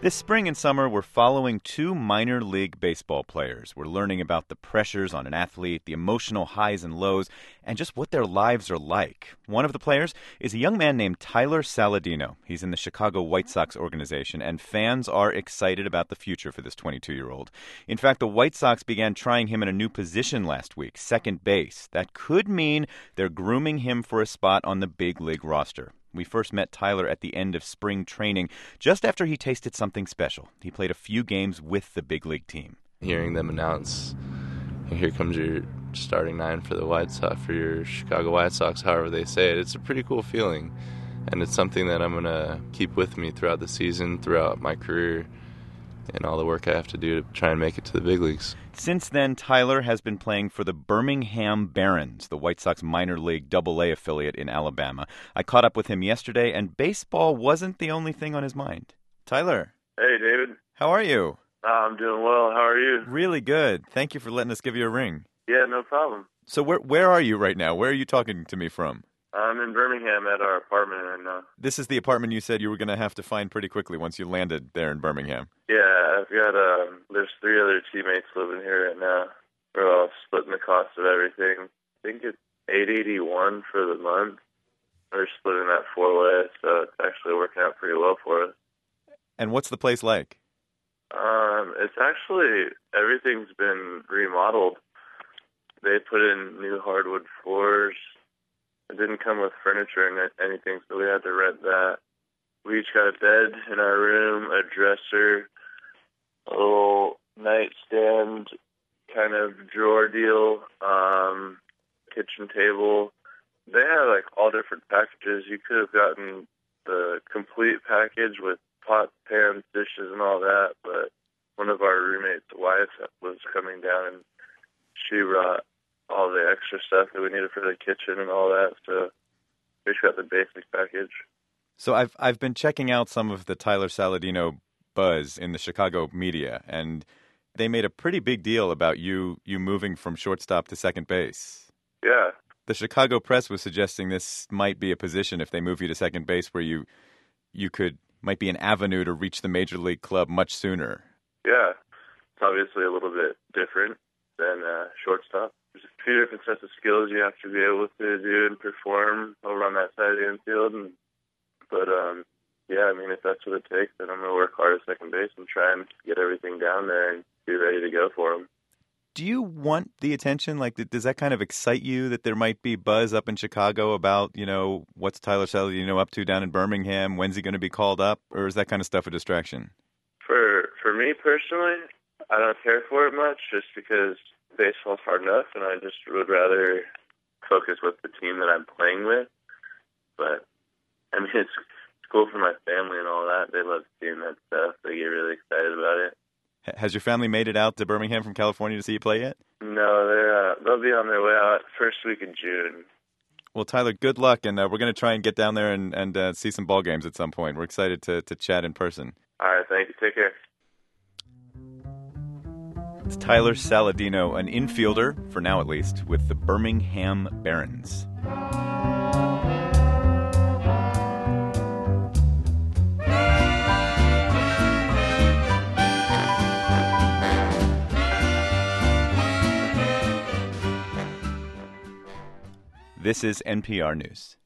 This spring and summer, we're following two minor league baseball players. We're learning about the pressures on an athlete, the emotional highs and lows, and just what their lives are like. One of the players is a young man named Tyler Saladino. He's in the Chicago White Sox organization, and fans are excited about the future for this 22-year-old. In fact, the White Sox began trying him in a new position last week, second base. That could mean they're grooming him for a spot on the big league roster. We first met Tyler at the end of spring training, just after he tasted something special. He played a few games with the big league team. Hearing them announce, here comes your starting nine for the White Sox, for your Chicago White Sox, however they say it, it's a pretty cool feeling. And it's something that I'm going to keep with me throughout the season, throughout my career, and all the work I have to do to try and make it to the big leagues. Since then, Tyler has been playing for the Birmingham Barons, the White Sox minor league Double-A affiliate in Alabama. I caught up with him yesterday, and baseball wasn't the only thing on his mind. Tyler. Hey, David. How are you? I'm doing well. How are you? Really good. Thank you for letting us give you a ring. Yeah, no problem. So where are you right now? Where are you talking to me from? I'm in Birmingham at our apartment right now. This is the apartment you said you were going to have to find pretty quickly once you landed there in Birmingham. Yeah, I've got, there's 3 other teammates living here right now. We're all splitting the cost of everything. I think it's $881 for the month. We're splitting that 4 ways, so it's actually working out pretty well for us. And what's the place like? It's actually, everything's been remodeled. They put in new hardwood floors. It didn't come with furniture and anything, so we had to rent that. We each got a bed in our room, a dresser, a little nightstand kind of drawer deal, kitchen table. They had like all different packages. You could have gotten the complete package with pots, pans, dishes, and all that, but one of our roommates' wives was coming down and she brought all the extra stuff that we needed for the kitchen and all that, so we just got the basic package. So I've been checking out some of the Tyler Saladino buzz in the Chicago media, and they made a pretty big deal about you moving from shortstop to second base. Yeah. The Chicago press was suggesting this might be a position, if they move you to second base, where you might be an avenue to reach the major league club much sooner. Yeah. It's obviously a little bit different than shortstop. There's a few different sets of skills you have to be able to do and perform over on that side of the infield. But yeah, I mean, if that's what it takes, then I'm going to work hard at second base and try and get everything down there and be ready to go for them. Do you want the attention? Like, does that kind of excite you that there might be buzz up in Chicago about, what's Tyler Saladino up to down in Birmingham? When's he going to be called up? Or is that kind of stuff a distraction? For me personally, I don't care for it much just because baseball's hard enough, and I just would rather focus with the team that I'm playing with. But, I mean, it's cool for my family and all that. They love seeing that stuff. They get really excited about it. Has your family made it out to Birmingham from California to see you play yet? No, they'll be on their way out first week in June. Well, Tyler, good luck, and we're going to try and get down there and see some ball games at some point. We're excited to chat in person. All right, thank you. Take care. It's Tyler Saladino, an infielder, for now at least, with the Birmingham Barons. This is NPR News.